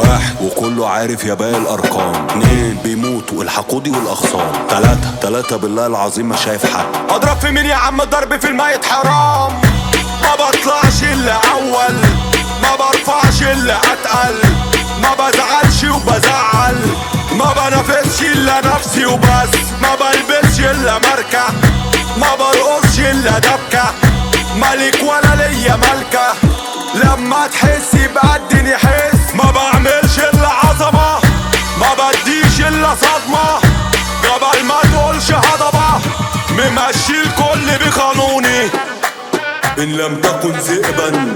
واحد وكله عارف يا باقي الارقام. اتنين بيموتوا الحقودي والاخصام. تلاتة بالله العظيم ما شايف حد. اضرب في مين يا عم؟ الضرب في الميت حرام. ما بطلعش الا اول، ما برفعش الا اتقل، ما بزعلش وبزعل، ما بنافسش الا نفسي وبس، ما بلبسش الا ماركة، ما برقصش الا دبكة، ملك ولا ليا ملكة. لما تحس يبقى الدنيا حس، ما بعملش الا عظمة، ما بديش الا صدمة، قبل ما تقولش هضبة، ممشي الكل بقانوني. إن لم تكن ذئبا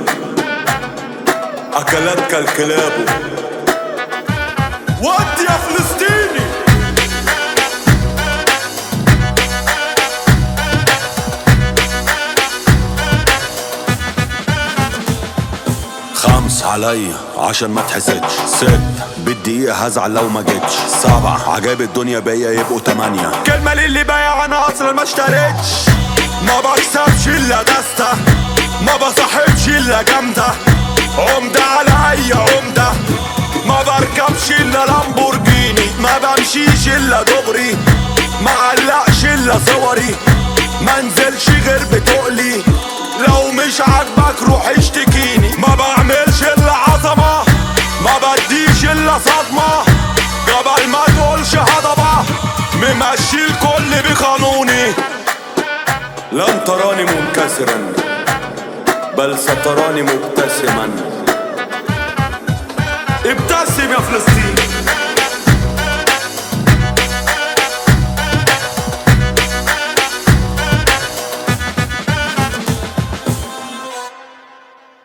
أكلتك الكلاب. ودي يا فلسطيني. خمس عليا عشان ما تحسدش. ست بالدقيقة هزعل لو ما جيتش. سبعة عجائب الدنيا بيا يبقوا 8. كلمة للي بايع أنا أصلا ما اشتريتش. ما بكسبش إلا دستة، ما بصاحبش إلا جامدة، عمدة على أي عمدة، ما بركبش إلا لامبورجيني، ما بمشيش إلا دغري، ما علقش إلا صوري، ما انزلش غير بتقلي، لو مش عاجبك روح اشتكيني. ما بعملش إلا عظمة، ما بديش إلا صدمة، قبل ما تقولش هضبة، ممشي الكل بقانوني. لن تراني منكسرا بل ستراني مبتسما. ابتسم يا فلسطين.